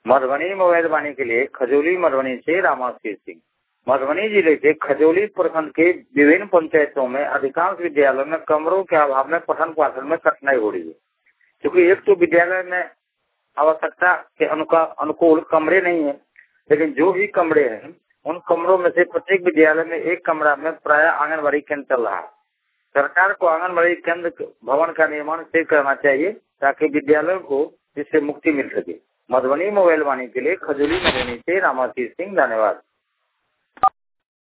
Madhubani mobile वाणी के लिए खजौली मधुबनी से रामाशीष सिंह। मधुबनी जिले के खजौली प्रखंड के विभिन्न पंचायतों में अधिकांश विद्यालयों में कमरों के अभाव में पठन पाठन में कठिनाई हो रही है, क्योंकि एक तो विद्यालय में आवश्यकता के अनुकूल कमरे नहीं है, लेकिन जो भी कमरे हैं उन कमरों में से प्रत्येक विद्यालय में एक कमरा में प्राय आंगनबाड़ी केंद्र चल रहा है। सरकार को आंगनबाड़ी केंद्र भवन का निर्माण शीघ्र करना चाहिए ताकि विद्यालयों को इससे मुक्ति मिल सके। मधुबनी मोबाइल वाणी के लिए खजौली मधुबनी से रामाशीष सिंह। धन्यवाद।